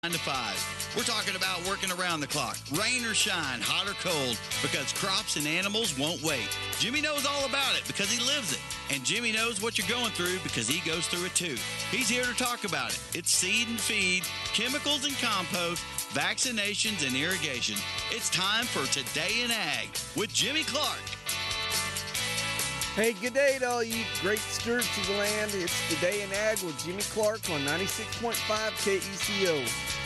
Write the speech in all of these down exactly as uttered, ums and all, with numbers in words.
nine to five. We're talking about working around the clock, rain or shine, hot or cold, because crops and animals won't wait. Jimmy knows all about it because he lives it. And Jimmy knows what you're going through because he goes through it too. He's here to talk about it. It's seed and feed, chemicals and compost, vaccinations and irrigation. It's time for Today in Ag with Jimmy Clark. Hey, good day to all you great stewards of the land. It's Today in Ag with Jimmy Clark on ninety-six point five K E C O.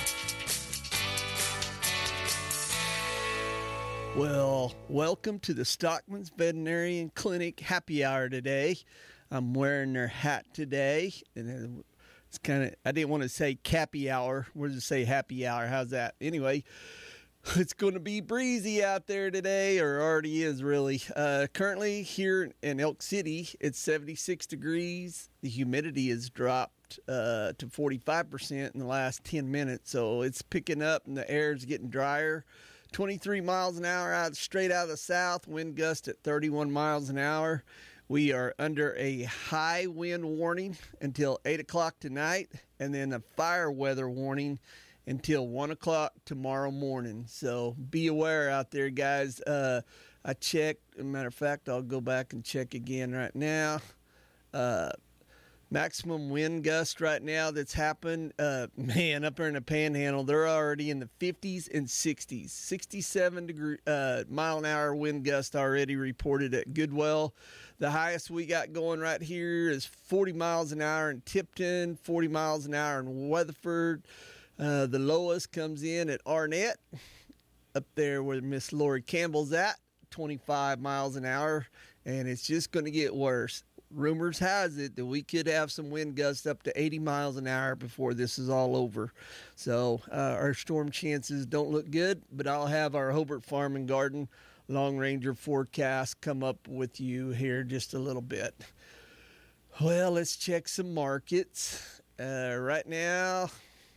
Well, welcome to the Stockman's Veterinarian Clinic happy hour today. I'm wearing their hat today, and it's kind of, I didn't want to say cappy hour. We'll just say happy hour. How's that? Anyway, it's going to be breezy out there today, or already is really. Uh, currently here in Elk City, it's seventy-six degrees. The humidity has dropped uh, to forty-five percent in the last ten minutes, so it's picking up and the air is getting drier. twenty-three miles an hour out straight out of the south, wind gust at thirty-one miles an hour. We are under a high wind warning until eight o'clock tonight, and then a fire weather warning until one o'clock tomorrow morning. So be aware out there, guys. Uh, I checked. As a matter of fact, I'll go back and check again right now. Uh, maximum wind gust right now that's happened, uh, man, up there in the Panhandle, they're already in the fifties and sixties. sixty-seven degree, uh, mile an hour wind gust already reported at Goodwell. The highest we got going right here is forty miles an hour in Tipton, forty miles an hour in Weatherford. Uh, the lowest comes in at Arnett, up there where Miss Lori Campbell's at, twenty-five miles an hour, and it's just going to get worse. Rumors has it that we could have some wind gusts up to eighty miles an hour before this is all over. So uh, our storm chances don't look good, but I'll have our Hobart Farm and Garden Long Ranger forecast come up with you here just a little bit. Well, let's check some markets. Uh, right now,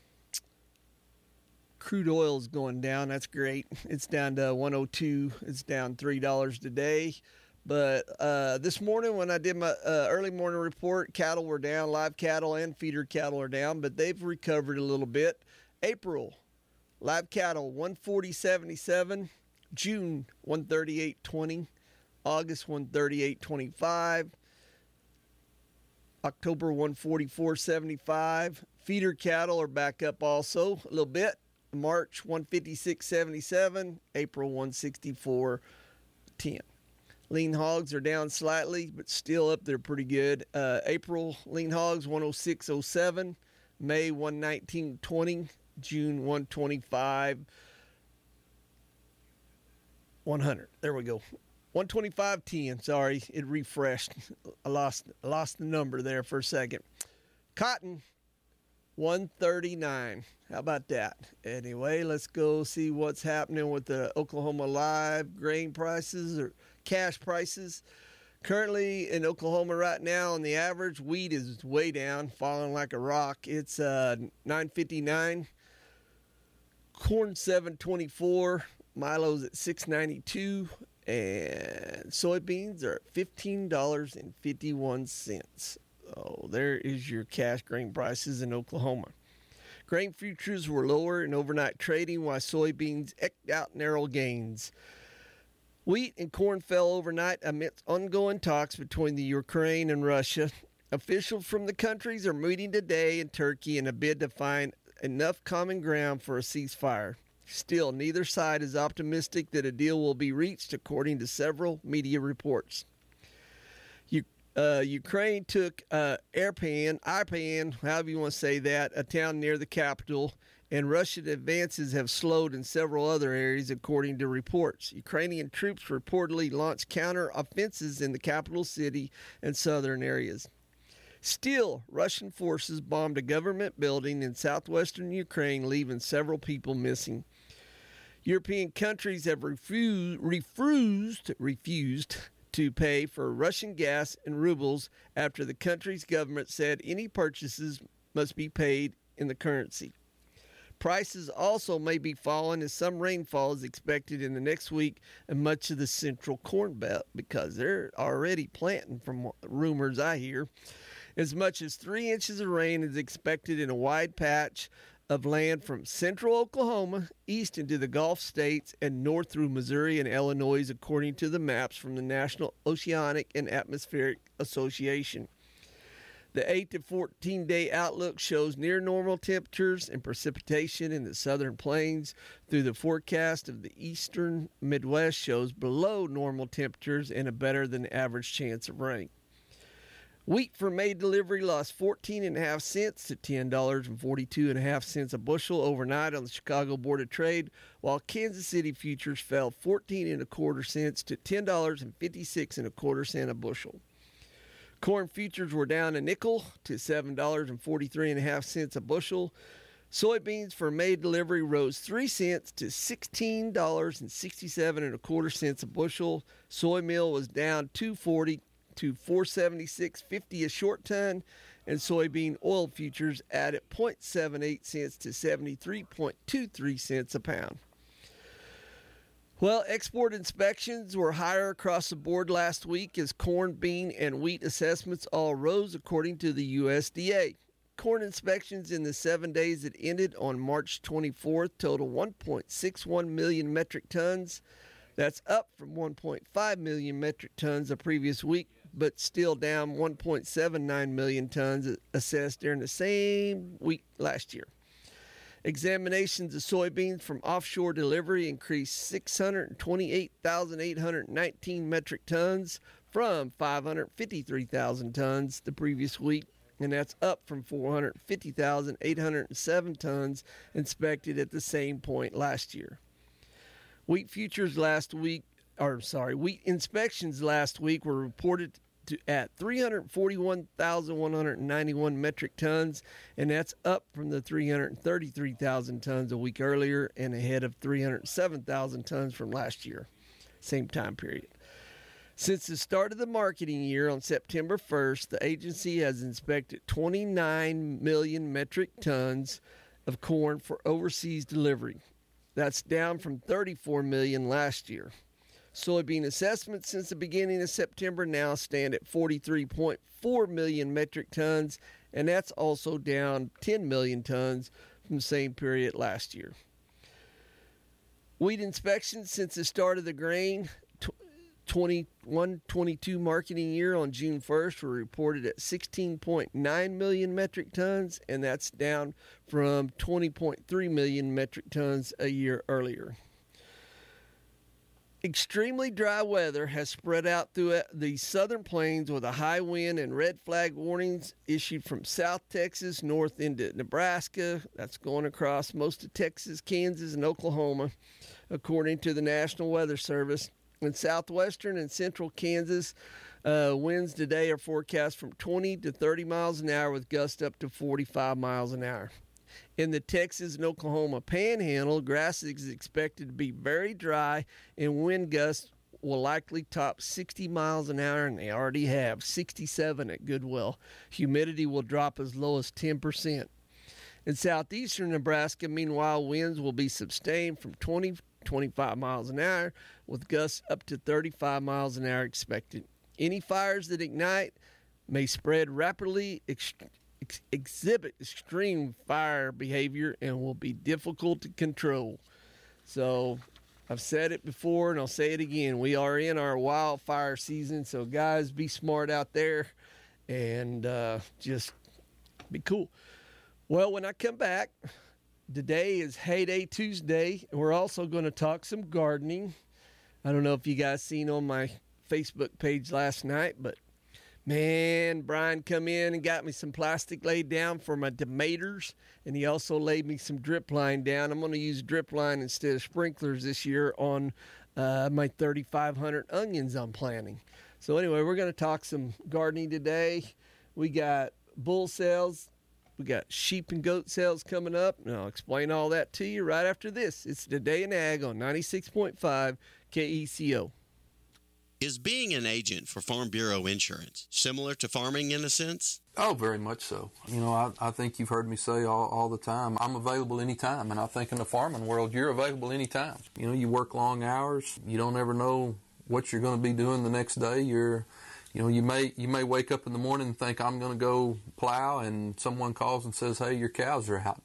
crude oil is going down. That's great. It's down to one oh two. It's down three dollars today. But uh, this morning when I did my uh, early morning report, cattle were down. Live cattle and feeder cattle are down, but they've recovered a little bit. April, live cattle one forty seventy-seven. June one thirty-eight twenty. August one thirty-eight twenty-five. October one forty-four seventy-five. Feeder cattle are back up also a little bit. March one fifty-six seventy-seven. April one sixty-four ten. Lean hogs are down slightly, but still up there pretty good. Uh, April lean hogs one oh six oh seven, May one nineteen twenty, June one twenty-five one hundred. There we go. one twenty-five ten. Sorry, it refreshed. I lost I lost the number there for a second. Cotton one thirty-nine. How about that? Anyway, let's go see what's happening with the Oklahoma live grain prices or cash prices. Currently in Oklahoma right now, on the average, wheat is way down, falling like a rock. It's uh, nine fifty-nine. Corn seven twenty-four. Milo's at six ninety-two. And soybeans are at fifteen dollars and fifty-one cents. Oh, there is your cash grain prices in Oklahoma. Grain futures were lower in overnight trading, while soybeans eked out narrow gains. Wheat and corn fell overnight amidst ongoing talks between the Ukraine and Russia. Officials from the countries are meeting today in Turkey in a bid to find enough common ground for a ceasefire. Still, neither side is optimistic that a deal will be reached, according to several media reports. Uh, Ukraine took uh, Irpin, Irpin, however you want to say that, a town near the capital, and Russian advances have slowed in several other areas, according to reports. Ukrainian troops reportedly launched counter-offensives in the capital city and southern areas. Still, Russian forces bombed a government building in southwestern Ukraine, leaving several people missing. European countries have refused, refused, refused to pay for Russian gas in rubles after the country's government said any purchases must be paid in the currency. Prices also may be falling as some rainfall is expected in the next week in much of the central corn belt because they're already planting, from rumors I hear. As much as three inches of rain is expected in a wide patch of land from central Oklahoma east into the Gulf states and north through Missouri and Illinois, according to the maps from the National Oceanic and Atmospheric Association. The eight to fourteen day outlook shows near normal temperatures and precipitation in the southern plains, through the forecast of the eastern Midwest shows below normal temperatures and a better than average chance of rain. Wheat for May delivery lost fourteen and a half cents to ten dollars and forty-two and a half cents a bushel overnight on the Chicago Board of Trade, while Kansas City futures fell fourteen and a quarter cents to ten dollars and fifty-six and a quarter cent a bushel. Corn futures were down a nickel to seven dollars and forty-three and a half cents a bushel. Soybeans for May delivery rose three cents to sixteen dollars and sixty-seven and a quarter cents a bushel. Soy meal was down two forty to four seventy-six fifty a short ton, and soybean oil futures added zero point seven eight cents to seventy-three point two three cents a pound. Well, export inspections were higher across the board last week as corn, bean, and wheat assessments all rose, according to the U S D A. Corn inspections in the seven days that ended on March twenty-fourth total one point six one million metric tons. That's up from one point five million metric tons the previous week, but still down one point seven nine million tons assessed during the same week last year. Examinations of soybeans from offshore delivery increased six hundred twenty-eight thousand eight hundred nineteen metric tons from five hundred fifty-three thousand tons the previous week, and that's up from four hundred fifty thousand eight hundred seven tons inspected at the same point last year. Wheat futures last week, or sorry, wheat inspections last week were reported to at three hundred forty-one thousand one hundred ninety-one metric tons, and that's up from the three hundred thirty-three thousand tons a week earlier and ahead of three hundred seven thousand tons from last year, same time period. Since the start of the marketing year on September first, the agency has inspected twenty-nine million metric tons of corn for overseas delivery. That's down from thirty-four million last year. Soybean assessments since the beginning of September now stand at forty-three point four million metric tons, and that's also down ten million tons from the same period last year. Wheat inspections since the start of the grain twenty-one twenty-two marketing year on June first were reported at sixteen point nine million metric tons, and that's down from twenty point three million metric tons a year earlier. Extremely dry weather has spread out through the southern plains with a high wind and red flag warnings issued from South Texas north into Nebraska. That's going across most of Texas, Kansas, and Oklahoma, according to the National Weather Service. In southwestern and central Kansas, uh, winds today are forecast from twenty to thirty miles an hour with gusts up to forty-five miles an hour. In the Texas and Oklahoma panhandle, grass is expected to be very dry, and wind gusts will likely top sixty miles an hour, and they already have sixty-seven at Goodwill. Humidity will drop as low as ten percent. In southeastern Nebraska, meanwhile, winds will be sustained from twenty to twenty-five miles an hour, with gusts up to thirty-five miles an hour expected. Any fires that ignite may spread rapidly, ex- ex- exhibit extreme fire behavior, and will be difficult to control. So I've said it before, and I'll say it again. We are in our wildfire season, so guys, be smart out there and uh, just be cool. Well, when I come back, today is Heyday Tuesday, and we're also going to talk some gardening. I don't know if you guys seen on my Facebook page last night, but man, Brian come in and got me some plastic laid down for my tomatoes, and he also laid me some drip line down. I'm going to use drip line instead of sprinklers this year on uh, my thirty-five hundred onions I'm planting. So anyway, we're going to talk some gardening today. We got bull sales. We got sheep and goat sales coming up, and I'll explain all that to you right after this. It's Today in Ag on ninety-six point five K E C O. Is being an agent for Farm Bureau Insurance similar to farming in a sense? Oh, very much so. You know, I, I think you've heard me say all, all the time, I'm available anytime, and I think in the farming world, you're available anytime. You know, you work long hours. You don't ever know what you're going to be doing the next day. You're You know, you may you may wake up in the morning and think, I'm going to go plow, and someone calls and says, hey, your cows are out.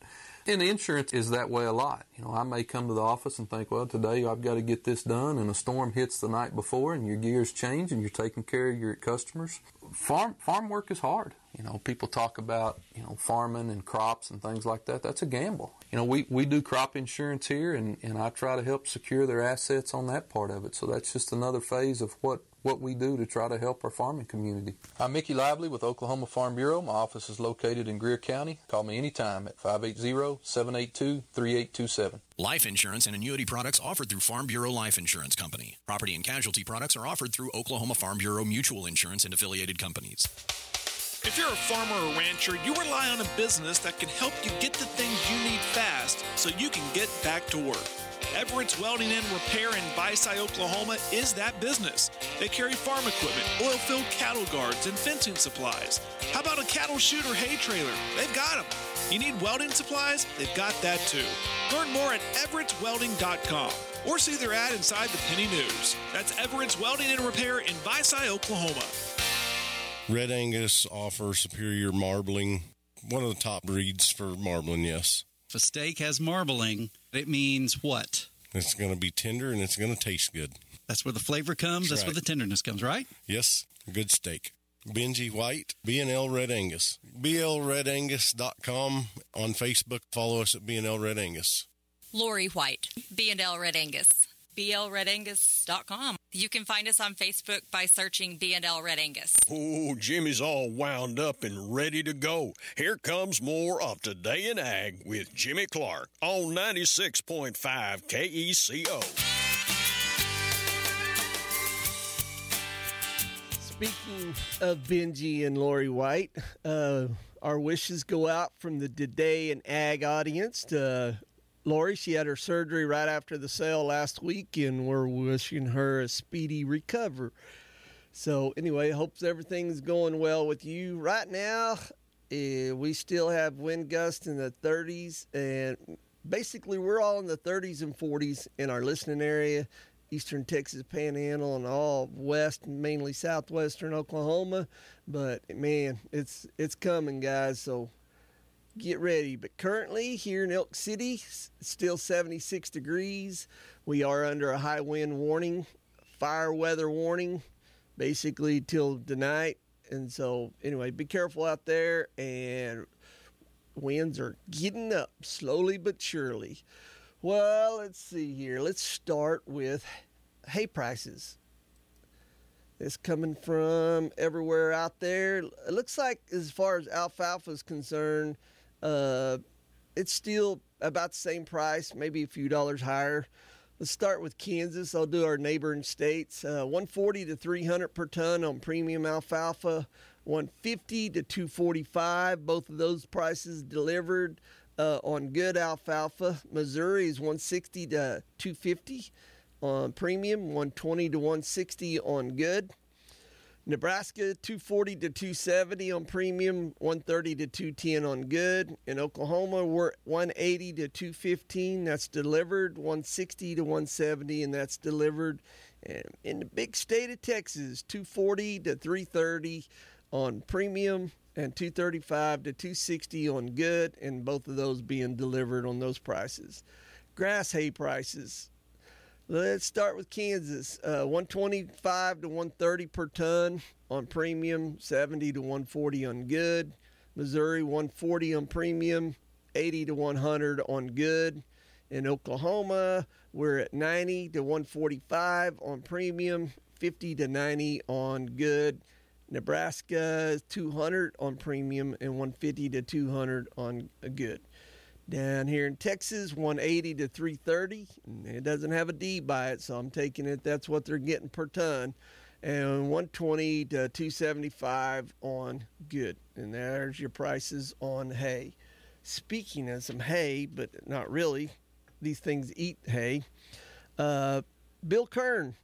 And insurance is that way a lot. You know, I may come to the office and think, well, today I've got to get this done, and a storm hits the night before, and your gears change, and you're taking care of your customers. Farm farm work is hard. You know, people talk about, you know, farming and crops and things like that. That's a gamble. You know, we, we do crop insurance here, and, and I try to help secure their assets on that part of it. So that's just another phase of what what we do to try to help our farming community. I'm Mickey Lively with Oklahoma Farm Bureau. My office is located in Greer County. Call me anytime at five eight zero, seven eight two, three eight two seven. Life insurance and annuity products offered through Farm Bureau Life Insurance Company. Property and casualty products are offered through Oklahoma Farm Bureau Mutual Insurance and affiliated companies. If you're a farmer or rancher, you rely on a business that can help you get the things you need fast so you can get back to work. Everett's Welding and Repair in Visay, Oklahoma is that business. They carry farm equipment, oil-filled cattle guards, and fencing supplies. How about a cattle chute or hay trailer? They've got them. You need welding supplies? They've got that too. Learn more at everetts welding dot com or see their ad inside the Penny News. That's Everett's Welding and Repair in Visay, Oklahoma. Red Angus offers superior marbling, one of the top breeds for marbling, yes. If a steak has marbling, it means what? It's going to be tender and it's going to taste good. That's where the flavor comes. That's, That's right. where the tenderness comes, right? Yes, good steak. Benji White, B and L Red Angus. B L red angus dot com on Facebook. Follow us at B and L Red Angus. Lori White, B and L Red Angus. B L red angus dot com. You can find us on Facebook by searching B and L Red Angus. Oh, Jimmy's all wound up and ready to go. Here comes more of Today in Ag with Jimmy Clark on ninety-six point five K E C O. Speaking of Benji and Lori White, uh, our wishes go out from the Today in Ag audience to Lori. She had her surgery right after the sale last week, and we're wishing her a speedy recovery. So anyway, hopes everything's going well with you. Right now, uh, we still have wind gusts in the thirties, and basically we're all in the thirties and forties in our listening area, eastern Texas Panhandle and all west, mainly southwestern Oklahoma. But man, it's it's coming, guys. So get ready. But currently here in Elk City, it's still seventy-six degrees. We are under a high wind warning, fire weather warning, basically till tonight. And so anyway, be careful out there, and winds are getting up slowly but surely. Well, let's see here. Let's start with hay prices. It's coming from everywhere out there. It looks like as far as alfalfa is concerned, Uh, it's still about the same price, maybe a few dollars higher. Let's start with Kansas. I'll do our neighboring states. Uh, one forty to three hundred per ton on premium alfalfa. one fifty to two forty-five. Both of those prices delivered uh, on good alfalfa. Missouri is one sixty to two fifty on premium. one twenty to one sixty on good. Nebraska, two forty to two seventy on premium, one thirty to two ten on good. In Oklahoma, we're at one eighty to two fifteen. That's delivered. one sixty to one seventy, and that's delivered. And in the big state of Texas, two forty to three thirty on premium, and two thirty-five to two sixty on good, and both of those being delivered on those prices. Grass hay prices. Let's start with Kansas. Uh, one twenty-five to one thirty per ton on premium, seventy to one forty on good. Missouri, one forty on premium, eighty to one hundred on good. In Oklahoma, we're at ninety to one forty-five on premium, fifty to ninety on good. Nebraska, two hundred on premium, and one fifty to two hundred on good. Down here in Texas, one eighty to three thirty. It doesn't have a D by it, so I'm taking it that's what they're getting per ton. And one twenty to two seventy-five on good. And there's your prices on hay. Speaking of some hay, but not really, these things eat hay. Uh, Bill Kern,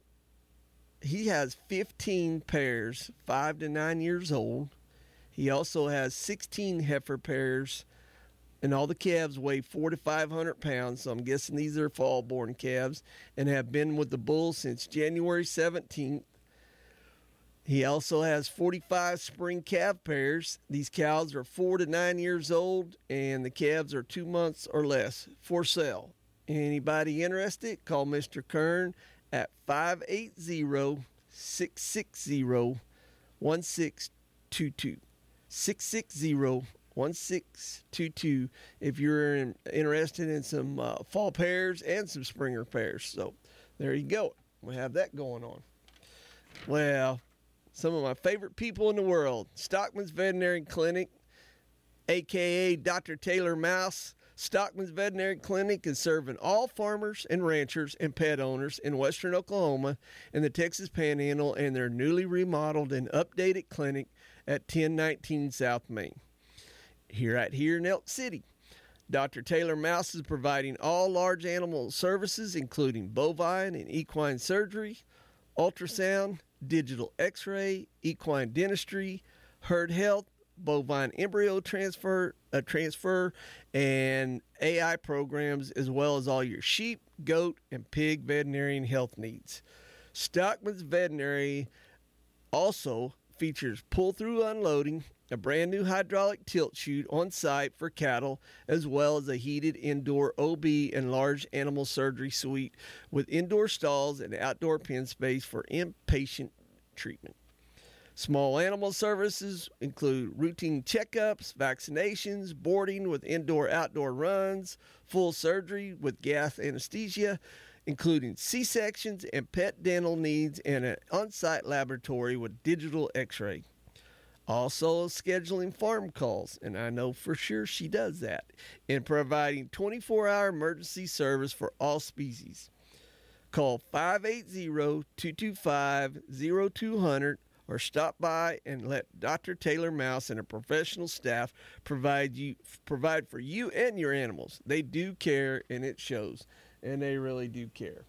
he has fifteen pairs, five to nine years old. He also has sixteen heifer pairs. And all the calves weigh four to five hundred pounds, so I'm guessing these are fall-born calves, and have been with the bull since January seventeenth. He also has forty-five spring calf pairs. These cows are four to nine years old, and the calves are two months or less for sale. Anybody interested, call Mister Kern at five eight zero, six six zero, one six two two. six six zero, one six two two if you're in, interested in some uh, fall pairs and some springer pairs. So there you go. We have that going on. Well, some of my favorite people in the world, Stockman's Veterinary Clinic, a k a. Doctor Taylor Mouse. Stockman's Veterinary Clinic is serving all farmers and ranchers and pet owners in western Oklahoma and the Texas Panhandle and their newly remodeled and updated clinic at ten nineteen South Main. Here right here in Elk City, Doctor Taylor Mouse is providing all large animal services, including bovine and equine surgery, ultrasound, digital x-ray, equine dentistry, herd health, bovine embryo transfer, uh, transfer, and A I programs, as well as all your sheep, goat, and pig veterinarian health needs. Stockman's Veterinary also features pull-through unloading, a brand new hydraulic tilt chute on site for cattle, as well as a heated indoor O B and large animal surgery suite with indoor stalls and outdoor pen space for inpatient treatment. Small animal services include routine checkups, vaccinations, boarding with indoor-outdoor runs, full surgery with gas anesthesia, including C-sections and pet dental needs, and an on-site laboratory with digital x-ray. Also scheduling farm calls, and I know for sure she does that, and providing twenty-four hour emergency service for all species. Call five eight zero, two two five, zero two zero zero or stop by and let Doctor Taylor Mouse and a professional staff provide you provide for you and your animals. They do care, and it shows, and they really do care.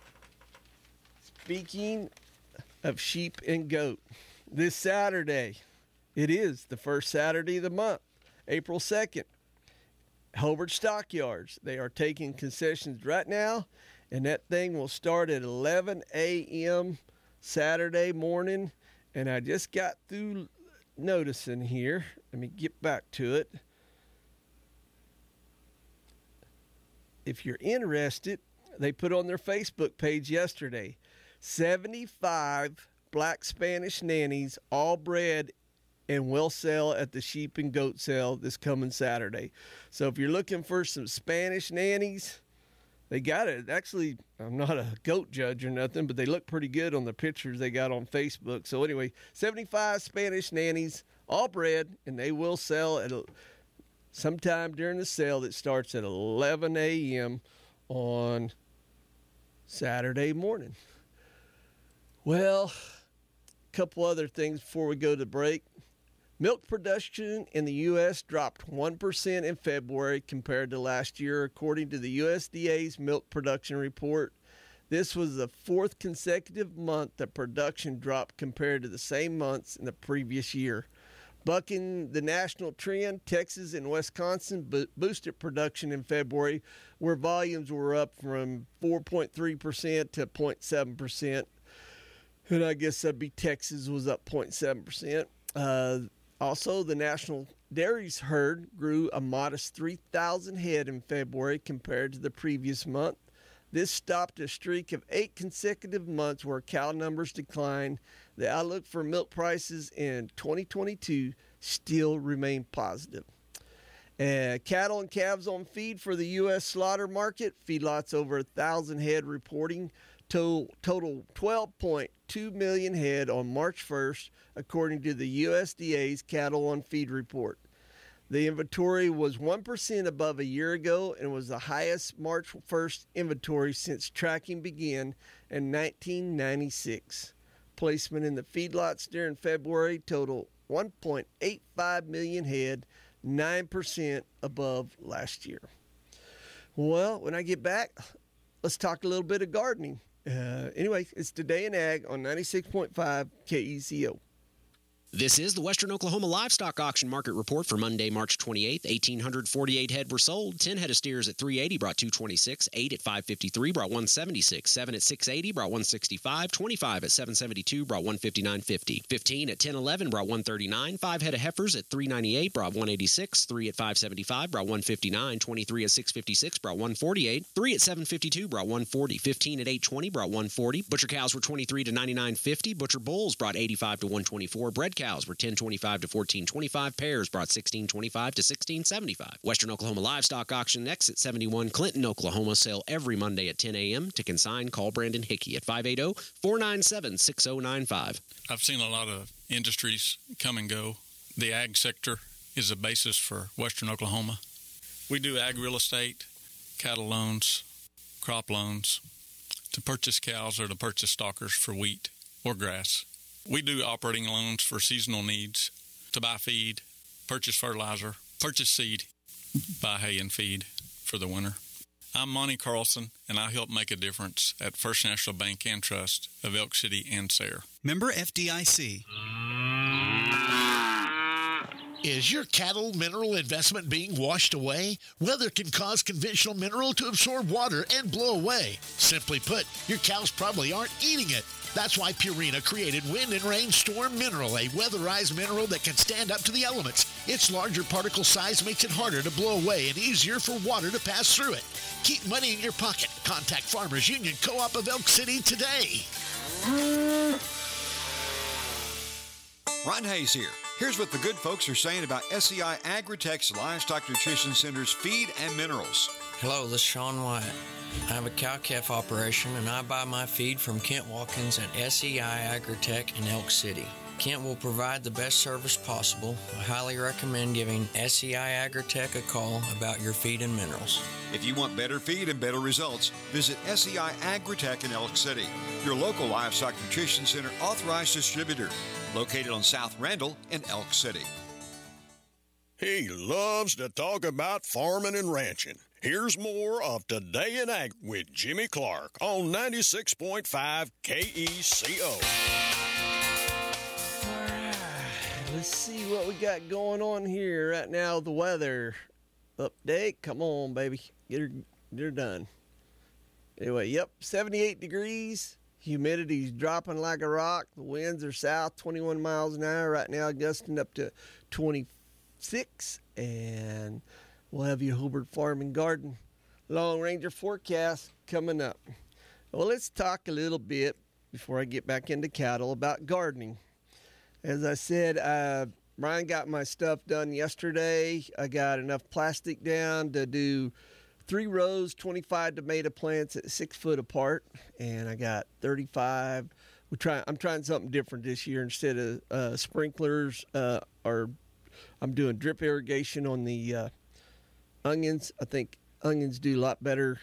Speaking of sheep and goat, this Saturday, it is the first Saturday of the month, April second. Hobart Stockyards, they are taking concessions right now, and that thing will start at eleven a.m. Saturday morning. And I just got through noticing here. Let me get back to it. If you're interested, they put on their Facebook page yesterday, seventy-five black Spanish nannies, all bred, and will sell at the sheep and goat sale this coming Saturday. So if you're looking for some Spanish nannies, they got it. Actually, I'm not a goat judge or nothing, but they look pretty good on the pictures they got on Facebook. So anyway, seventy-five Spanish nannies, all bred, and they will sell at a, sometime during the sale that starts at eleven a.m. on Saturday morning. Well, a couple other things before we go to break. Milk production in the U S dropped one percent in February compared to last year, according to the U S D A's milk production report. This was the fourth consecutive month that production dropped compared to the same months in the previous year. Bucking the national trend, Texas and Wisconsin bo- boosted production in February, where volumes were up from four point three percent to zero point seven percent. And I guess that'd be Texas was up zero point seven percent. Uh, Also, the national dairies herd grew a modest three thousand head in February compared to the previous month. This stopped a streak of eight consecutive months where cow numbers declined. The outlook for milk prices in twenty twenty-two still remain positive. Uh, cattle and calves on feed for the U S slaughter market. Feedlots over one thousand head reporting to total twelve point two million head on March first, according to the U S D A's Cattle on Feed report. The inventory was one percent above a year ago and was the highest March first inventory since tracking began in nineteen ninety-six. Placement in the feedlots during February totaled one point eight five million head, nine percent above last year. Well, when I get back, let's talk a little bit of gardening. Uh, anyway, it's Today in Ag on ninety-six point five K E C O. This is the Western Oklahoma Livestock Auction Market Report for Monday, March twenty-eighth. one thousand eight hundred forty-eight head were sold. ten head of steers at three eighty brought two twenty-six. eight at five fifty-three brought one seventy-six. seven at six eighty brought one sixty-five. twenty-five at seven seventy-two brought one fifty-nine fifty. fifteen at ten eleven brought one thirty-nine. five head of heifers at three ninety-eight brought one eighty-six. three at five seventy-five brought one fifty-nine. twenty-three at six fifty-six brought one forty-eight. three at seven fifty-two brought one forty. fifteen at eight twenty brought one forty. Butcher cows were twenty-three to ninety-nine fifty. Butcher bulls brought eighty-five to one twenty-four. Bred cows were ten twenty-five to fourteen twenty-five. Pairs brought sixteen twenty-five to sixteen seventy-five. Western Oklahoma Livestock Auction next at seventy-one Clinton, Oklahoma. Sale every Monday at ten a.m. To consign, call Brandon Hickey at five eight zero, four nine seven, six zero nine five. I've seen a lot of industries come and go. The ag sector is the basis for Western Oklahoma. We do ag real estate, cattle loans, crop loans, to purchase cows or to purchase stalkers for wheat or grass. We do operating loans for seasonal needs, to buy feed, purchase fertilizer, purchase seed, buy hay and feed for the winter. I'm Monty Carlson, and I help make a difference at First National Bank and Trust of Elk City and Sayre. Member F D I C. Is your cattle mineral investment being washed away? Weather can cause conventional mineral to absorb water and blow away. Simply put, your cows probably aren't eating it. That's why Purina created Wind and Rain Storm Mineral, a weatherized mineral that can stand up to the elements. Its larger particle size makes it harder to blow away and easier for water to pass through it. Keep money in your pocket. Contact Farmers Union Co-op of Elk City today. Ron Hayes here. Here's what the good folks are saying about S E I Agritech's Livestock Nutrition Center's feed and minerals. Hello, this is Sean Wyatt. I have a cow-calf operation, and I buy my feed from Kent Watkins at S E I Agritech in Elk City. Kent will provide the best service possible. I highly recommend giving S E I Agritech a call about your feed and minerals. If you want better feed and better results, visit S E I Agritech in Elk City, your local livestock nutrition center authorized distributor, located on South Randall in Elk City. He loves to talk about farming and ranching. Here's more of Today in Ag with Jimmy Clark on ninety-six point five K E C O. All right, let's see what we got going on here right now. The weather update. Come on, baby. Get her, get her done. Anyway, yep, seventy-eight degrees. Humidity's dropping like a rock. The winds are south, twenty-one miles an hour. Right now, gusting up to twenty-six. And we'll have your Hobart Farm and Garden Long Ranger forecast coming up. Well, let's talk a little bit before I get back into cattle about gardening. As I said, uh, Brian got my stuff done yesterday. I got enough plastic down to do three rows, twenty-five tomato plants at six foot apart, and I got thirty-five. We try. I'm trying something different this year. Instead of uh, sprinklers, uh, or I'm doing drip irrigation on the uh, onions. I think onions do a lot better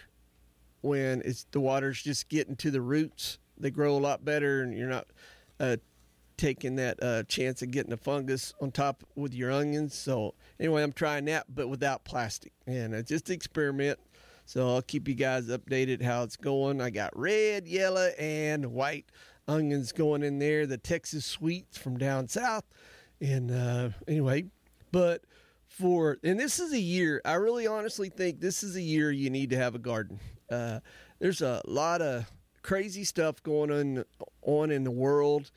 when it's the water's just getting to the roots. They grow a lot better, and you're not uh, taking that uh, chance of getting a fungus on top with your onions. So anyway, I'm trying that, but without plastic, and it's just an experiment. So I'll keep you guys updated how it's going. I got red, yellow, and white onions going in there. The Texas Sweets from down south. And uh, anyway, but for, and this is a year, I really honestly think this is a year you need to have a garden. Uh, there's a lot of crazy stuff going on, on in the world.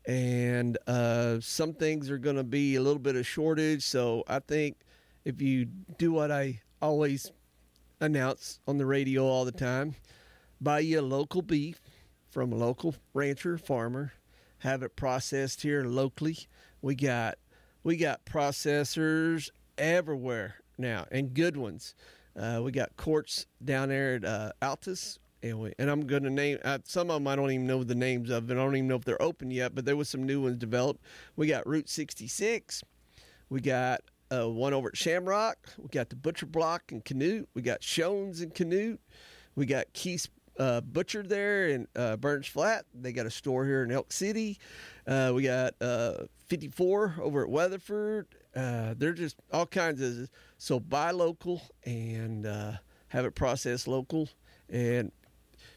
And uh, some things are going to be a little bit of shortage. So I think if you do what I always announce on the radio all the time, buy you a local beef from a local rancher, farmer, have it processed here locally. We got we got processors everywhere now, and good ones. Uh, we got Quartz down there at uh, Altus. Anyway, and I'm going to name, uh, some of them I don't even know the names of, and I don't even know if they're open yet, but there was some new ones developed. We got Route sixty-six. We got uh, one over at Shamrock. We got the Butcher Block in Canute. We got Shones in Canute. We got Keith's uh, Butcher there in uh, Burns Flat. They got a store here in Elk City. Uh, we got uh, fifty-four over at Weatherford. Uh, they're just all kinds of, so buy local and uh, have it processed local. And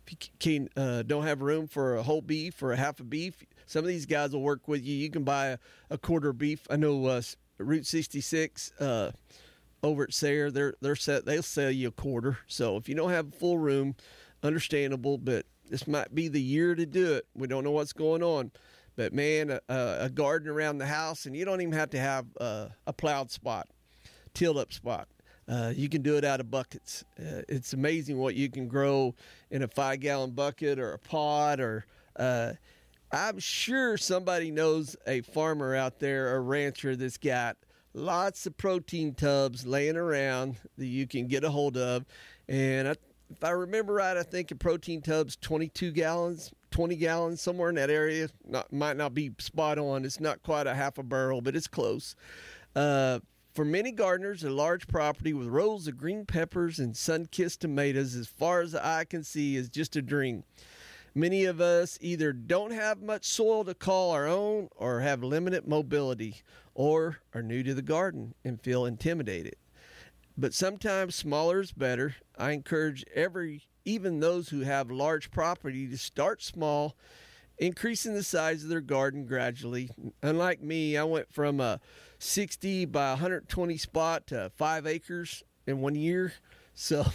if you can, uh, don't have room for a whole beef or a half a beef, some of these guys will work with you. You can buy a, a quarter beef. I know uh, Route sixty-six uh, over at Sayre, they're they're set. They'll sell you a quarter. So if you don't have full room, understandable. But this might be the year to do it. We don't know what's going on. But, man, a, a garden around the house, and you don't even have to have uh, a plowed spot, tilled up spot. Uh, you can do it out of buckets. Uh, it's amazing what you can grow in a five-gallon bucket or a pot. Or uh, I'm sure somebody knows a farmer out there, a rancher that's got lots of protein tubs laying around that you can get a hold of. And I, if I remember right, I think a protein tub's twenty-two gallons, twenty gallons, somewhere in that area. Not, might not be spot on. It's not quite a half a barrel, but it's close. Uh, for many gardeners, a large property with rows of green peppers and sun-kissed tomatoes as far as the eye can see is just a dream. Many of us either don't have much soil to call our own or have limited mobility or are new to the garden and feel intimidated. But sometimes smaller is better. I encourage every, even those who have large property, to start small, increasing the size of their garden gradually. Unlike me, I went from a sixty by one hundred twenty spot to five acres in one year. So,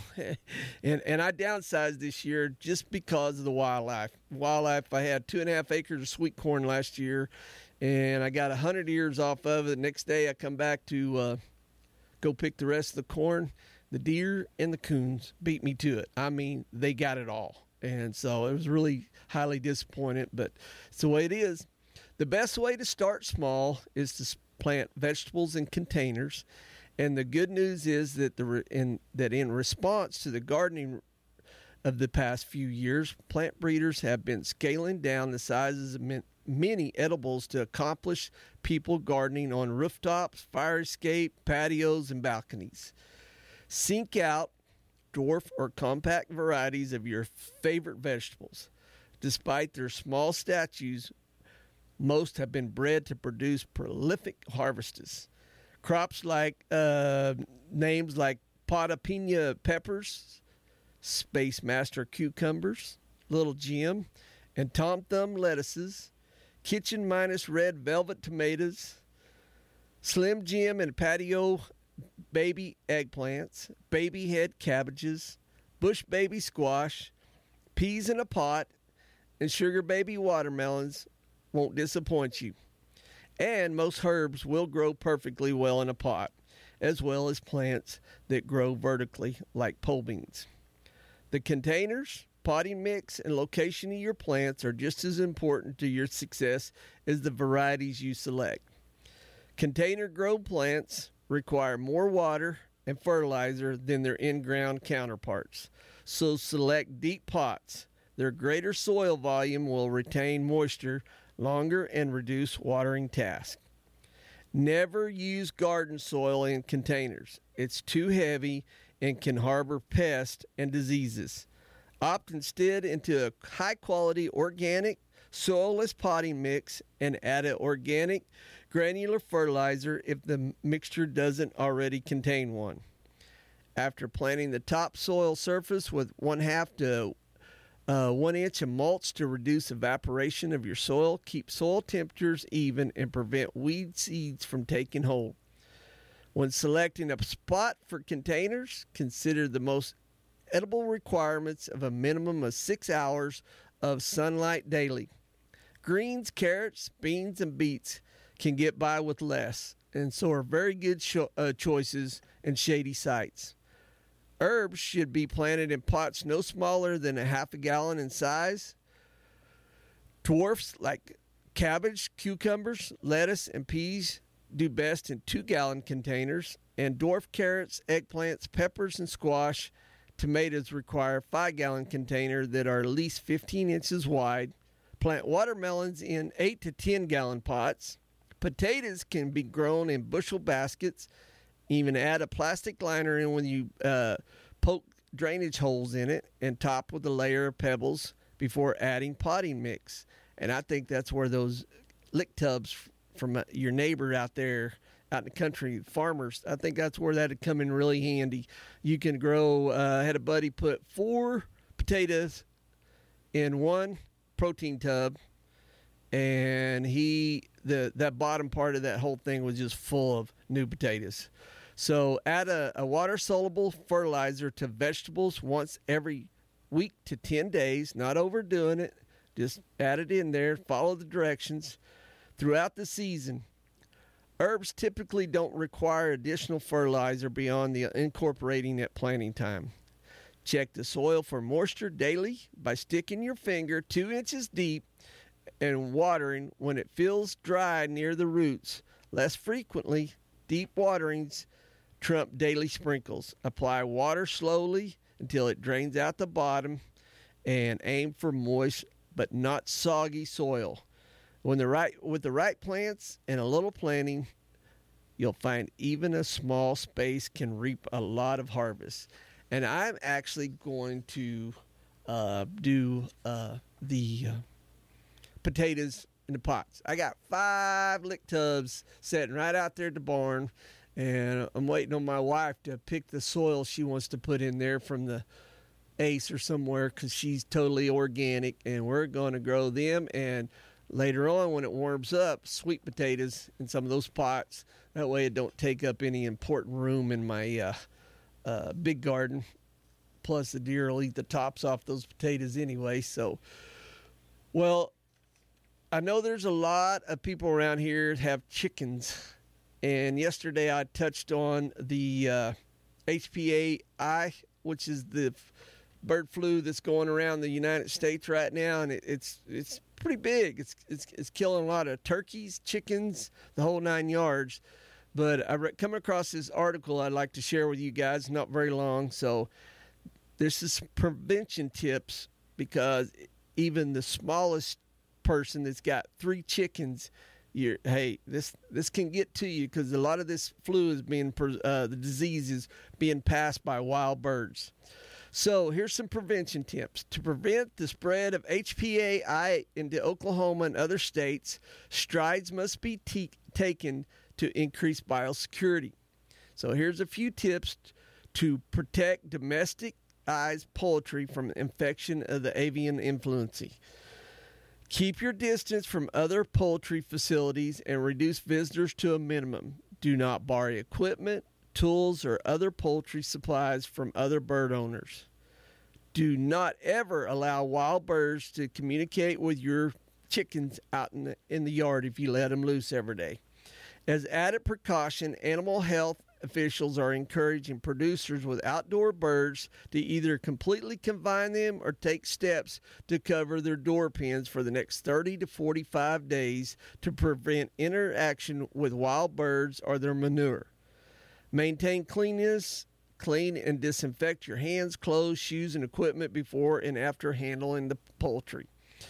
and and I downsized this year just because of the wildlife. Wildlife, I had two and a half acres of sweet corn last year, and I got one hundred ears off of it. The next day I come back to uh, go pick the rest of the corn. The deer and the coons beat me to it. I mean, they got it all. And so it was really highly disappointed, but it's the way it is. The best way to start small is to plant vegetables in containers. And the good news is that the in that in response to the gardening of the past few years, plant breeders have been scaling down the sizes of many edibles to accomplish people gardening on rooftops, fire escape, patios, and balconies. Seek out dwarf or compact varieties of your favorite vegetables. Despite their small statues, most have been bred to produce prolific harvests. Crops like uh, names like Potapina peppers, Space Master cucumbers, Little Jim, and Tom Thumb lettuces, Kitchen Minus red velvet tomatoes, Slim Jim and patio baby eggplants, baby head cabbages, bush baby squash, peas in a pot, and sugar baby watermelons won't disappoint you. And most herbs will grow perfectly well in a pot, as well as plants that grow vertically like pole beans. The containers, potting mix, and location of your plants are just as important to your success as the varieties you select. Container-grown plants require more water and fertilizer than their in-ground counterparts, so select deep pots. Their greater soil volume will retain moisture longer and reduce watering tasks. Never use garden soil in containers. It's too heavy and can harbor pests and diseases. Opt instead into a high-quality organic, soilless potting mix and add an organic granular fertilizer if the mixture doesn't already contain one. After planting the top soil surface with one half to Uh, one inch of mulch to reduce evaporation of your soil, keep soil temperatures even, and prevent weed seeds from taking hold. When selecting a spot for containers, consider the most edible requirements of a minimum of six hours of sunlight daily. Greens, carrots, beans, and beets can get by with less, and so are very good cho- uh, choices in shady sites. Herbs should be planted in pots no smaller than a half a gallon in size. Dwarfs like cabbage, cucumbers, lettuce, and peas do best in two-gallon containers. And dwarf carrots, eggplants, peppers, and squash, tomatoes require five-gallon containers that are at least fifteen inches wide. Plant watermelons in eight to ten-gallon pots. Potatoes can be grown in bushel baskets. Even add a plastic liner in when you uh, poke drainage holes in it and top with a layer of pebbles before adding potting mix. And I think that's where those lick tubs from your neighbor out there out in the country, farmers, I think that's where that would come in really handy. You can grow, uh, I had a buddy put four potatoes in one protein tub, and he the that bottom part of that whole thing was just full of new potatoes. So add a, a water-soluble fertilizer to vegetables once every week to ten days, not overdoing it. Just add it in there, follow the directions throughout the season. Herbs typically don't require additional fertilizer beyond the incorporating at planting time. Check the soil for moisture daily by sticking your finger two inches deep and watering when it feels dry near the roots. Less frequently, deep waterings trump daily sprinkles. Apply water slowly until it drains out the bottom, and aim for moist but not soggy soil. When the right with the right plants and a little planting, you'll find even a small space can reap a lot of harvest. And I'm actually going to uh, do uh, the uh, potatoes in the pots. I got five lick tubs sitting right out there at the barn, and I'm waiting on my wife to pick the soil she wants to put in there from the Ace or somewhere, because she's totally organic, and we're going to grow them. And later on, when it warms up, sweet potatoes in some of those pots. That way it don't take up any important room in my uh, uh, big garden. Plus, the deer will eat the tops off those potatoes anyway. So, well, I know there's a lot of people around here that have chickens. And yesterday I touched on the uh, H P A I, which is the bird flu that's going around the United States right now, and it, it's it's pretty big. It's, it's it's killing a lot of turkeys, chickens, the whole nine yards. But I re- come across this article I'd like to share with you guys. Not very long, so this is prevention tips, because even the smallest person that's got three chickens, you're hey this this can get to you, because a lot of this flu is being uh, the disease is being passed by wild birds. So here's some prevention tips. To prevent the spread of H P A I into Oklahoma and other states, strides must be te- taken to increase biosecurity. So here's a few tips to protect domestic-ized poultry from infection of the avian influenza. Keep your distance from other poultry facilities and reduce visitors to a minimum. Do not borrow equipment, tools, or other poultry supplies from other bird owners. Do not ever allow wild birds to communicate with your chickens out in the, in the yard if you let them loose every day. As added precaution, animal health officials are encouraging producers with outdoor birds to either completely confine them or take steps to cover their door pens for the next thirty to forty-five days to prevent interaction with wild birds or their manure. Maintain cleanliness, clean and disinfect your hands, clothes, shoes, and equipment before and after handling the poultry.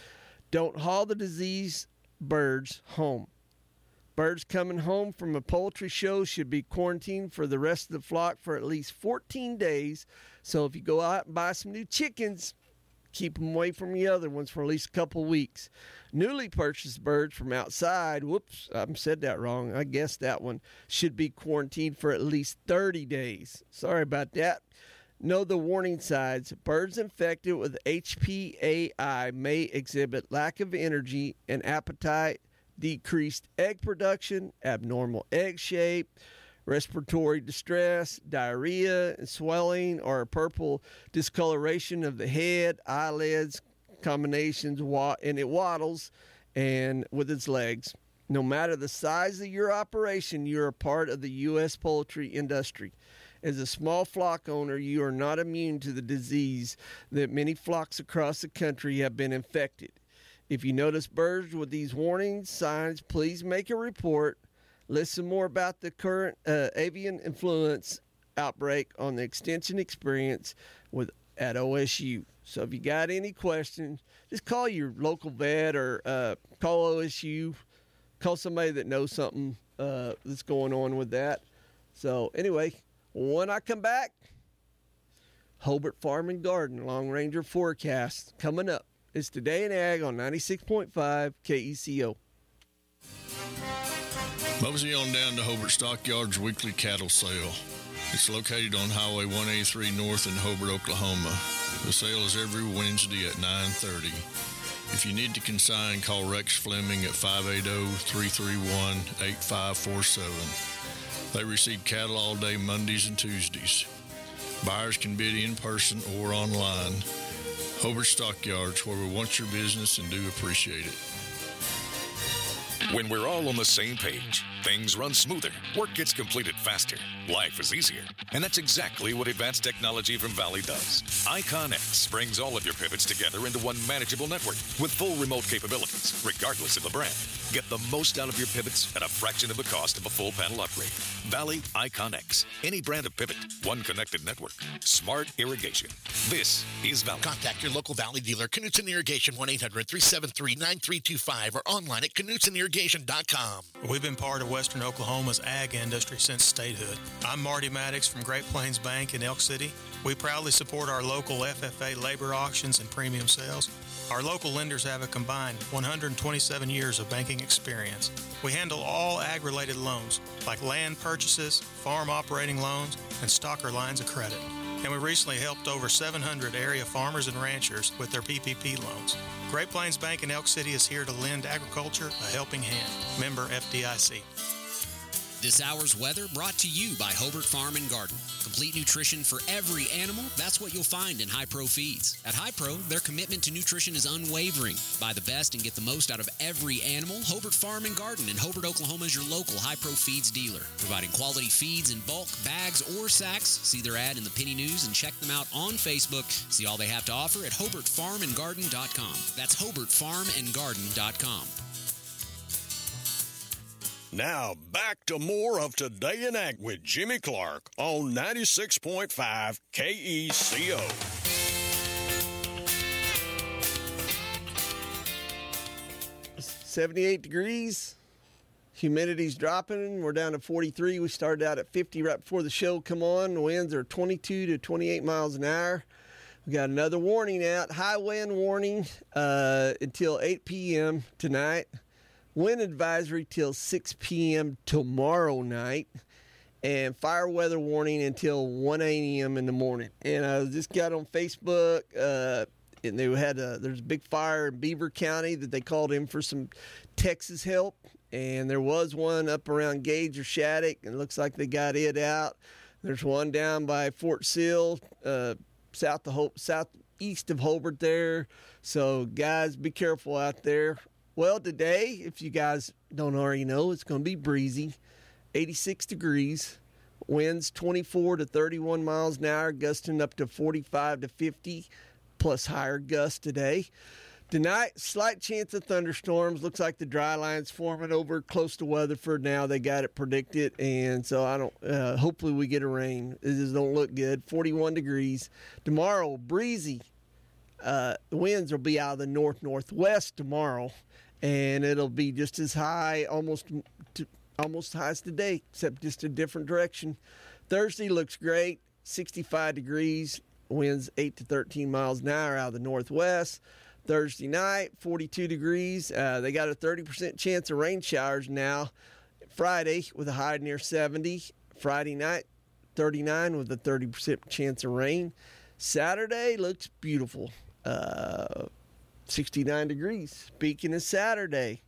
Don't haul the diseased birds home. Birds coming home from a poultry show should be quarantined for the rest of the flock for at least fourteen days. So if you go out and buy some new chickens, keep them away from the other ones for at least a couple weeks. Newly purchased birds from outside, whoops, I said that wrong. I guessed that one, should be quarantined for at least thirty days. Sorry about that. Know the warning signs. Birds infected with H P A I may exhibit lack of energy and appetite, decreased egg production, abnormal egg shape, respiratory distress, diarrhea and swelling, or a purple discoloration of the head, eyelids, combinations, and it waddles and with its legs. No matter the size of your operation, you're a part of the U S poultry industry. As a small flock owner, you are not immune to the disease that many flocks across the country have been infected. If you notice birds with these warning signs, please make a report. Listen more about the current uh, avian influenza outbreak on the Extension Experience with at O S U. So if you got any questions, just call your local vet or uh, call O S U. Call somebody that knows something uh, that's going on with that. So anyway, when I come back, Hobart Farm and Garden Long Ranger forecast coming up. It's Today in Ag on ninety-six point five K E C O. Mosey on down to Hobart Stockyards weekly cattle sale. It's located on Highway one eighty-three North in Hobart, Oklahoma. The sale is every Wednesday at nine thirty. If you need to consign, call Rex Fleming at five eight zero, three three one, eight five four seven. They receive cattle all day Mondays and Tuesdays. Buyers can bid in person or online. Hobart Stockyards, where we want your business and do appreciate it. When we're all on the same page, things run smoother, work gets completed faster, life is easier. And that's exactly what advanced technology from Valley does. IconX brings all of your pivots together into one manageable network with full remote capabilities, regardless of the brand. Get the most out of your pivots at a fraction of the cost of a full panel upgrade. Valley IconX. Any brand of pivot, one connected network. Smart irrigation. This is Valley. Contact your local Valley dealer, Knutson Irrigation, one eight hundred, three seven three, nine three two five, or online at knutson irrigation dot com. We've been part of Western Oklahoma's ag industry since statehood. I'm Marty Maddox from Great Plains Bank in Elk City. We proudly support our local F F A labor auctions and premium sales. Our local lenders have a combined one hundred twenty-seven years of banking experience. We handle all ag-related loans, like land purchases, farm operating loans, and stocker lines of credit. And we recently helped over seven hundred area farmers and ranchers with their P P P loans. Great Plains Bank in Elk City is here to lend agriculture a helping hand. Member F D I C. This hour's weather brought to you by Hobart Farm and Garden. Complete nutrition for every animal, that's what you'll find in Hi-Pro Feeds. At Hi-Pro, their commitment to nutrition is unwavering. Buy the best and get the most out of every animal. Hobart Farm and Garden in Hobart, Oklahoma is your local Hi-Pro Feeds dealer. Providing quality feeds in bulk, bags, or sacks. See their ad in the Penny News and check them out on Facebook. See all they have to offer at hobart farm and garden dot com. That's hobart farm and garden dot com. Now, back to more of Today in Ag with Jimmy Clark on ninety-six point five K E C O. seventy-eight degrees. Humidity's dropping. We're down to forty-three. We started out at fifty right before the show come on. The winds are twenty-two to twenty-eight miles an hour. We got another warning out. High wind warning uh, until eight p.m. tonight. Wind advisory till six p.m. tomorrow night, and fire weather warning until one a.m. in the morning. And I just got on Facebook, uh, and they had a, there's a big fire in Beaver County that they called in for some Texas help, and there was one up around Gage or Shattuck, and it looks like they got it out. There's one down by Fort Sill, uh, south of Ho- southeast of Hobart there. So guys, be careful out there. Well, today, if you guys don't already know, it's going to be breezy, eighty-six degrees, winds twenty-four to thirty-one miles an hour, gusting up to forty-five to fifty, plus higher gusts today. Tonight, slight chance of thunderstorms. Looks like the dry line's forming over close to Weatherford now. They got it predicted, and so I don't. Uh, hopefully, we get a rain. It just don't look good. forty-one degrees. Tomorrow, breezy. Uh, the winds will be out of the north-northwest tomorrow, and it'll be just as high, almost to, almost high as today, except just a different direction. Thursday looks great, sixty-five degrees, winds eight to thirteen miles an hour out of the northwest. Thursday night, forty-two degrees. Uh, they got a thirty percent chance of rain showers now. Friday with a high near seventy. Friday night, thirty-nine with a thirty percent chance of rain. Saturday looks beautiful. Uh, sixty-nine degrees. Speaking of Saturday,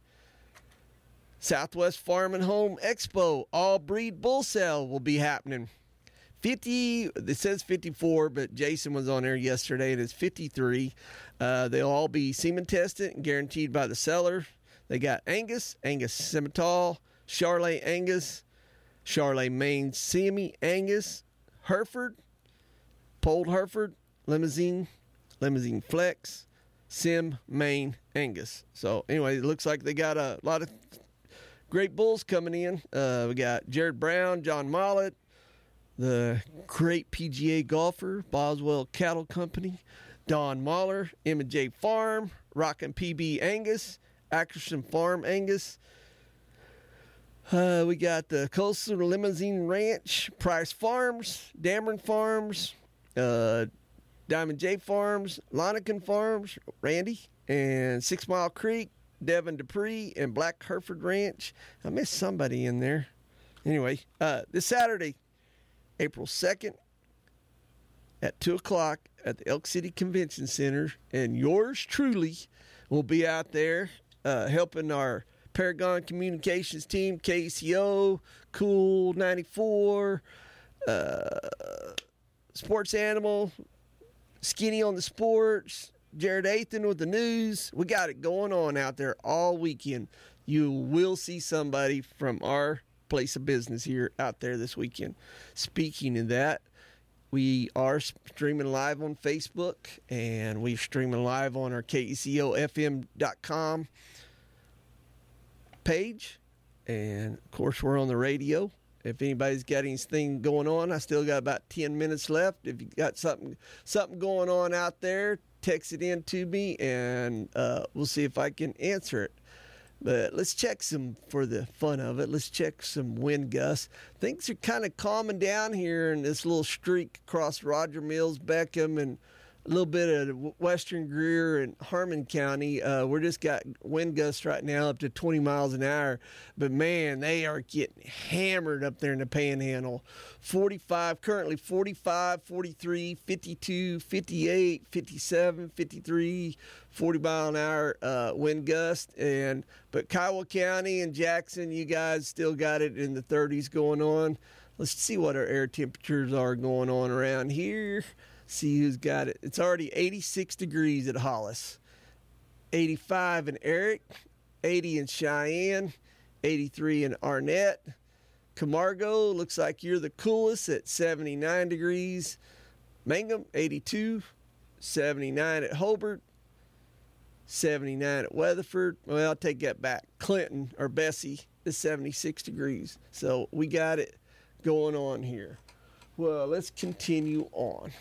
Southwest Farm and Home Expo all breed bull sale will be happening. fifty, it says fifty-four, but Jason was on there yesterday. It is fifty-three. Uh, they'll all be semen tested and guaranteed by the seller. They got Angus, Angus Simmental, Charolais Angus, Charolais Maine Semi Angus, Hereford, Polled Hereford, Limousin, Limousin Flex, Sim Maine Angus. So anyway, it looks like they got a lot of great bulls coming in. Uh, we got Jared Brown, John Mollett, the great P G A golfer, Boswell Cattle Company, Don Mahler, M and J Farm, Rockin' P B Angus, Ackerson Farm Angus. Uh, we got the Coastal Limousine Ranch, Price Farms, Dameron Farms, uh, Diamond J Farms, Lonican Farms, Randy, and Six Mile Creek, Devin Dupree, and Black Hereford Ranch. I missed somebody in there. Anyway, uh, this Saturday, April second at two o'clock at the Elk City Convention Center. And yours truly will be out there uh, helping our Paragon Communications team, K C O, Cool ninety-four, uh, Sports Animal, Skinny on the Sports, Jared Athan with the news. We got it going on out there all weekend. You will see somebody from our place of business here out there this weekend. Speaking of that, we are streaming live on Facebook, and we're streaming live on our K E C O F M dot com page. And, of course, we're on the radio. If anybody's got anything going on, I still got about ten minutes left. If you got something something going on out there, text it in to me, and uh, we'll see if I can answer it. But let's check some, for the fun of it, let's check some wind gusts. Things are kind of calming down here in this little streak across Roger Mills, Beckham, and a little bit of Western Greer and Harmon County. Uh, we're just got wind gusts right now up to twenty miles an hour. But, man, they are getting hammered up there in the Panhandle. forty-five, currently forty-five, forty-three, fifty-two, fifty-eight, fifty-seven, fifty-three, forty mile an hour uh, wind gust. And but Kiowa County and Jackson, you guys still got it in the thirties going on. Let's see what our air temperatures are going on around here. See who's got it. It's already eighty-six degrees at Hollis, eighty-five in Eric, eighty in Cheyenne, eighty-three in Arnett. Camargo, looks like you're the coolest at seventy-nine degrees. Mangum, eighty-two, seventy-nine at Hobart, seventy-nine at Weatherford. Well, I'll take that back. Clinton, or Bessie, is seventy-six degrees. So we got it going on here. Well, let's continue on.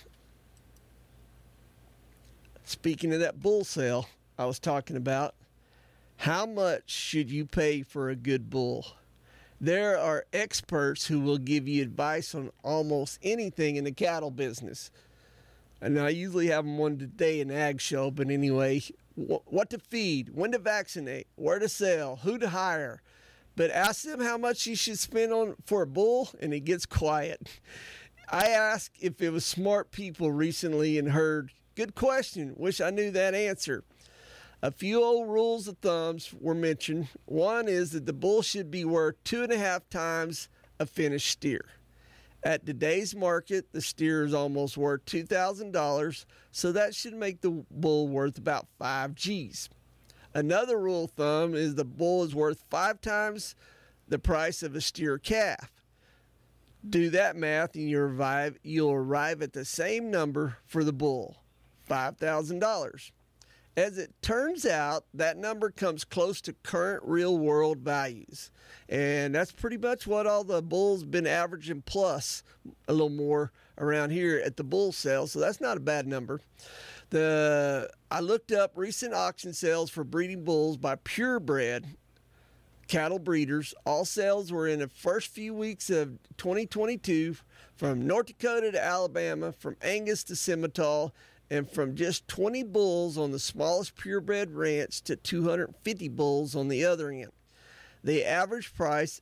Speaking of that bull sale I was talking about, how much should you pay for a good bull? There are experts who will give you advice on almost anything in the cattle business. And I usually have them one today in the ag show, but anyway, what to feed, when to vaccinate, where to sell, who to hire. But ask them how much you should spend on for a bull, and it gets quiet. I asked if it was smart people recently and heard, good question, wish I knew that answer. A few old rules of thumbs were mentioned. One is that the bull should be worth two and a half times a finished steer. At today's market, the steer is almost worth two thousand dollars, so that should make the bull worth about five G's. Another rule of thumb is the bull is worth five times the price of a steer calf. Do that math and you'll arrive, you'll arrive at the same number for the bull, five thousand dollars. As it turns out, that number comes close to current real-world values. And that's pretty much what all the bulls been averaging, plus a little more around here at the bull sale. So that's not a bad number. The I looked up recent auction sales for breeding bulls by purebred cattle breeders. All sales were in the first few weeks of twenty twenty-two from North Dakota to Alabama, from Angus to Simmental, and from just twenty bulls on the smallest purebred ranch to two hundred fifty bulls on the other end. The average price,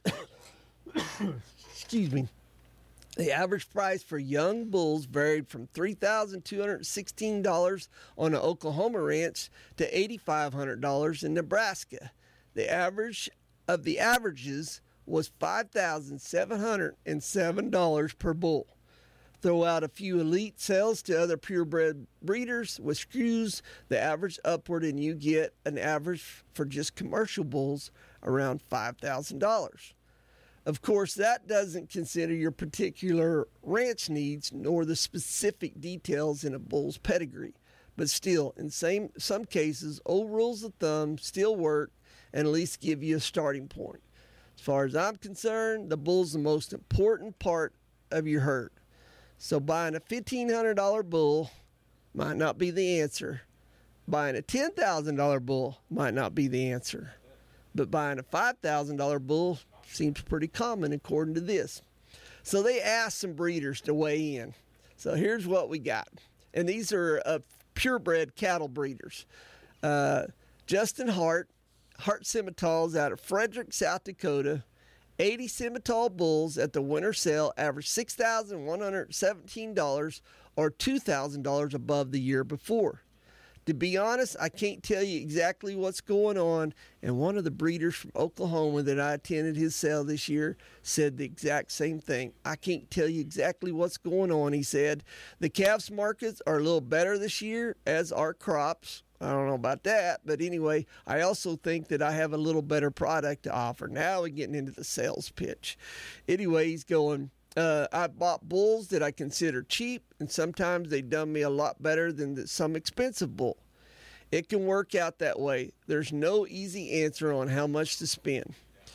excuse me, the average price for young bulls varied from three thousand two hundred sixteen dollars on an Oklahoma ranch to eight thousand five hundred dollars in Nebraska. The average of the averages was five thousand seven hundred seven dollars per bull. Throw out a few elite sales to other purebred breeders with screws, the average upward, and you get an average for just commercial bulls around five thousand dollars. Of course, that doesn't consider your particular ranch needs nor the specific details in a bull's pedigree. But still, in same, some cases, old rules of thumb still work and at least give you a starting point. As far as I'm concerned, the bull's the most important part of your herd. So buying a fifteen hundred dollars bull might not be the answer. Buying a ten thousand dollars bull might not be the answer. But buying a five thousand dollars bull seems pretty common according to this. So they asked some breeders to weigh in. So here's what we got. And these are uh, purebred cattle breeders. Uh, Justin Hart, Hart Simmentals out of Frederick, South Dakota, eighty Simmental bulls at the winter sale averaged six thousand one hundred seventeen dollars, or two thousand dollars above the year before. To be honest, I can't tell you exactly what's going on, and one of the breeders from Oklahoma that I attended his sale this year said the exact same thing. I can't tell you exactly what's going on, he said. The calves markets are a little better this year, as are crops. I don't know about that, but anyway, I also think that I have a little better product to offer. Now we're getting into the sales pitch. Anyway, he's going, uh, I bought bulls that I consider cheap, and sometimes they've done me a lot better than the, some expensive bull. It can work out that way. There's no easy answer on how much to spend.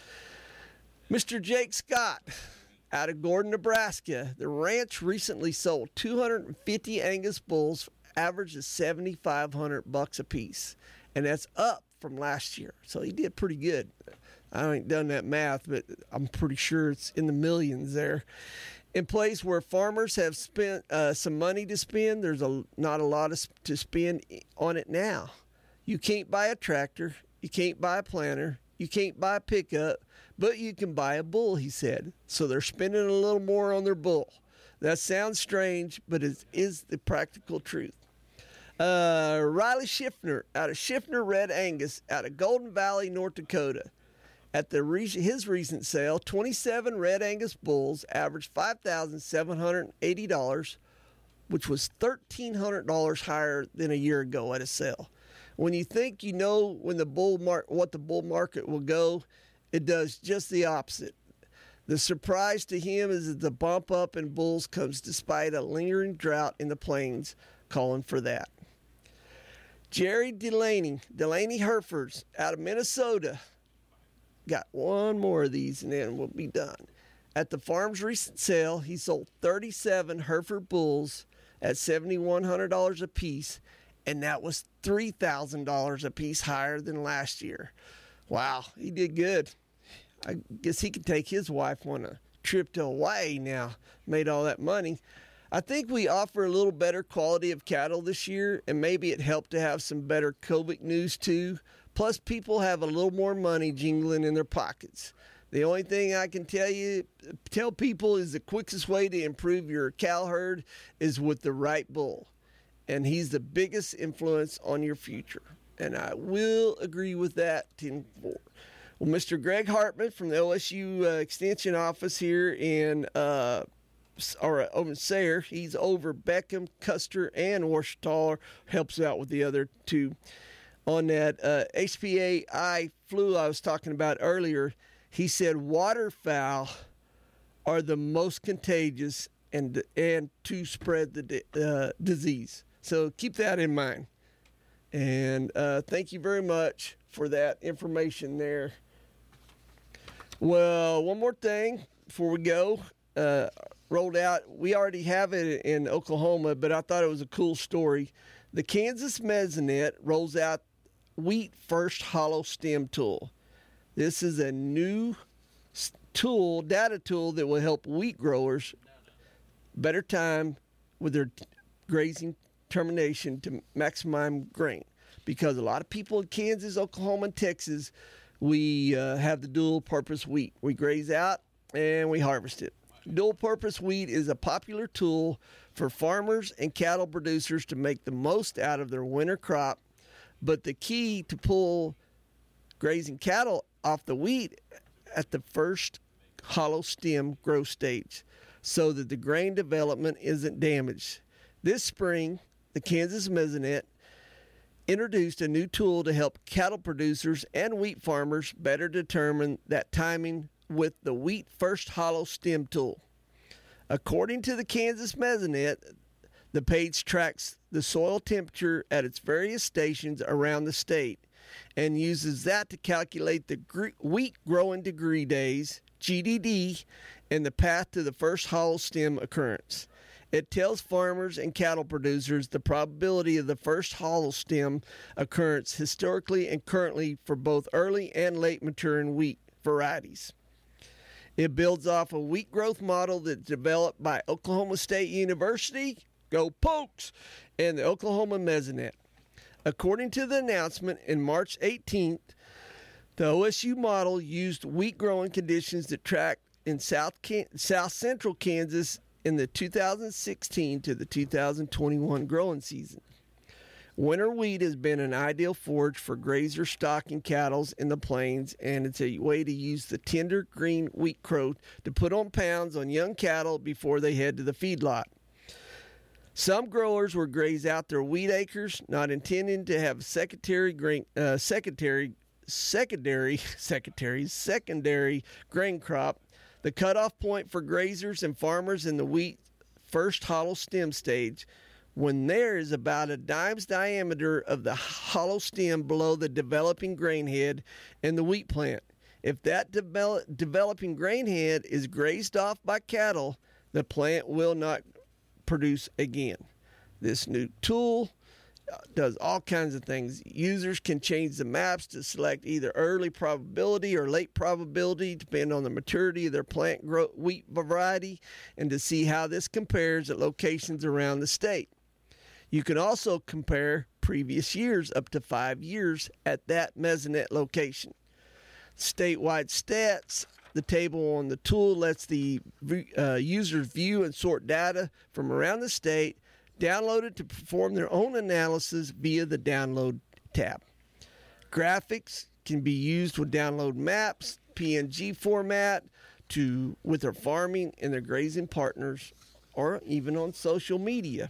Mister Jake Scott out of Gordon, Nebraska. The ranch recently sold two hundred fifty Angus bulls, average of seventy-five hundred bucks a piece, and that's up from last year. So he did pretty good. I ain't done that math, but I'm pretty sure it's in the millions there. In place where farmers have spent uh, some money to spend, there's a, not a lot of, to spend on it now. You can't buy a tractor, you can't buy a planter, you can't buy a pickup, but you can buy a bull, he said. So they're spending a little more on their bull. That sounds strange, but it is the practical truth. Uh, Riley Schiffner out of Schiffner Red Angus out of Golden Valley, North Dakota. At the his recent sale, twenty-seven Red Angus bulls averaged five thousand seven hundred eighty dollars, which was one thousand three hundred dollars higher than a year ago at a sale. When you think you know when the bull mar- what the bull market will go, it does just the opposite. The surprise to him is that the bump up in bulls comes despite a lingering drought in the plains, calling for that. Jerry Delaney, Delaney Herefords out of Minnesota. Got one more of these and then we'll be done. At the farm's recent sale, he sold thirty-seven Hereford bulls at seven thousand one hundred dollars a piece, and that was three thousand dollars a piece higher than last year. Wow, he did good. I guess he could take his wife on a trip to Hawaii now, made all that money. I think we offer a little better quality of cattle this year, and maybe it helped to have some better COVID news too. Plus, people have a little more money jingling in their pockets. The only thing I can tell you, tell people is the quickest way to improve your cow herd is with the right bull. And he's the biggest influence on your future. And I will agree with that ten four. Well, Mister Greg Hartman from the O S U uh, Extension Office here in uh, or over in Sayre, he's over Beckham, Custer, and Ouachita, helps out with the other two. On that uh, H P A I flu I was talking about earlier, he said waterfowl are the most contagious and and to spread the uh, disease. So keep that in mind. And uh, thank you very much for that information there. Well, one more thing before we go. Uh, rolled out, we already have it in Oklahoma, but I thought it was a cool story. The Kansas Mesonet rolls out Wheat First Hollow Stem Tool. This is a new tool, data tool that will help wheat growers better time with their grazing termination to maximize grain. Because a lot of people in Kansas, Oklahoma, and Texas, we uh, have the dual purpose wheat. We graze out and we harvest it. Dual purpose wheat is a popular tool for farmers and cattle producers to make the most out of their winter crop. But the key to pull grazing cattle off the wheat at the first hollow stem growth stage so that the grain development isn't damaged. This spring, the Kansas Mesonet introduced a new tool to help cattle producers and wheat farmers better determine that timing with the Wheat First Hollow Stem Tool. According to the Kansas Mesonet, the page tracks the soil temperature at its various stations around the state and uses that to calculate the gr- wheat growing degree days, G D D, and the path to the first hollow stem occurrence. It tells farmers and cattle producers the probability of the first hollow stem occurrence historically and currently for both early and late maturing wheat varieties. It builds off a wheat growth model that's developed by Oklahoma State University, go Pokes, and the Oklahoma Mesonet. According to the announcement in March eighteenth, The O S U model used wheat growing conditions that tracked in South Can- South Central Kansas in the two thousand sixteen to the two thousand twenty-one growing season. Winter wheat has been an ideal forage for grazer stocking cattle in the plains, and it's a way to use the tender green wheat crow to put on pounds on young cattle before they head to the feedlot. Some growers will graze out their wheat acres, not intending to have secondary grain, uh, secondary, secondary, secondary, secondary grain crop. The cutoff point for grazers and farmers in the wheat first hollow stem stage, when there is about a dime's diameter of the hollow stem below the developing grain head and the wheat plant. If that develop, developing grain head is grazed off by cattle, the plant will not produce again. This new tool does all kinds of things. Users can change the maps to select either early probability or late probability, depending on the maturity of their plant grow, wheat variety, and to see how this compares at locations around the state. You can also compare previous years up to five years at that mesonet location. Statewide stats. The table on the tool lets the uh, users view and sort data from around the state, download it to perform their own analysis via the Download tab. Graphics can be used with download maps, P N G format, to with their farming and their grazing partners, or even on social media.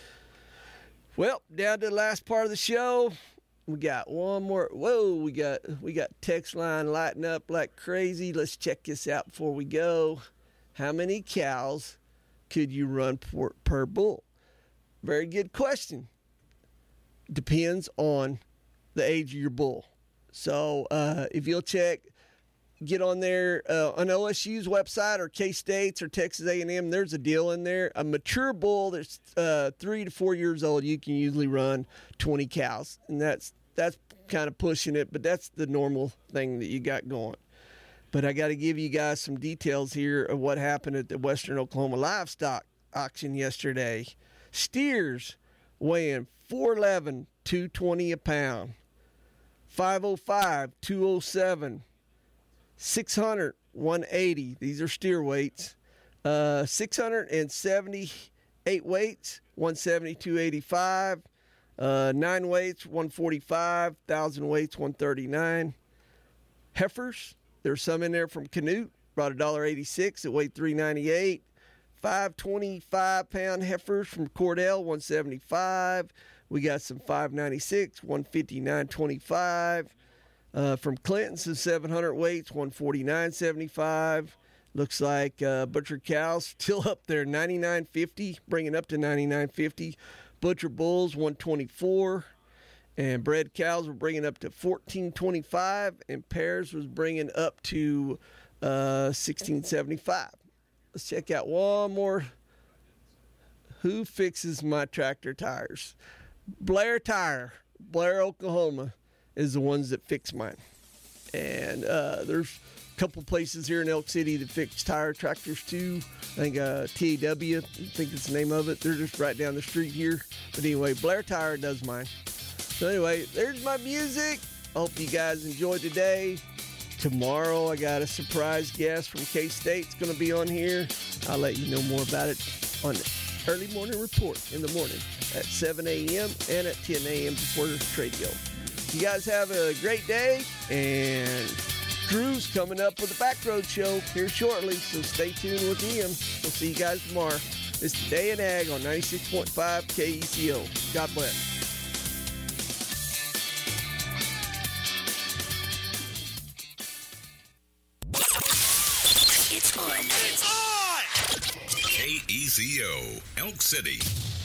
Well, down to the last part of the show. We got one more. Whoa, we got we got text line lighting up like crazy. Let's check this out before we go. How many cows could you run per, per bull? Very good question. Depends on the age of your bull. So uh, if you'll check, get on there uh, on O S U's website or K-State's or Texas A and M, there's a deal in there. A mature bull that's uh, three to four years old, you can usually run twenty cows. And that's that's kind of pushing it, but that's the normal thing that you got going. But I got to give you guys some details here of what happened at the Western Oklahoma Livestock Auction yesterday. Steers weighing four eleven, two twenty a pound. five oh five, two oh seven. six hundred, one eighty. These are steer weights. Uh, six hundred seventy-eight weights, one seventy, two eighty-five. Uh, nine weights, one forty-five. one thousand weights, one thirty-nine. Heifers, there's some in there from Canute. Brought one dollar eighty-six. It weighed three ninety-eight. five twenty-five pound heifers from Cordell, one seventy-five. We got some five ninety-six, one fifty-nine twenty-five. Uh, from Clinton, some seven hundred weights, one forty-nine seventy-five. Looks like uh, butcher cows still up there, ninety-nine fifty, bringing up to ninety-nine fifty. Butcher bulls, one twenty-four. And bred cows were bringing up to fourteen twenty-five. And pairs was bringing up to uh, sixteen seventy-five. Let's check out one more. Who fixes my tractor tires? Blair Tire, Blair, Oklahoma, is the ones that fix mine. And uh, there's a couple places here in Elk City that fix tire tractors too. I think uh, T A W, I think it's the name of it. They're just right down the street here. But anyway, Blair Tire does mine. So anyway, there's my music. Hope you guys enjoyed today. Tomorrow I got a surprise guest from K-State's going to be on here. I'll let you know more about it on the Early Morning Report in the morning at seven a.m. and at ten a.m. before the trade go. You guys have a great day, and Drew's coming up with the Backroad Show here shortly, so stay tuned with him. We'll see you guys tomorrow. It's Today in Ag on ninety-six point five K E C O. God bless. K E C O, Elk City.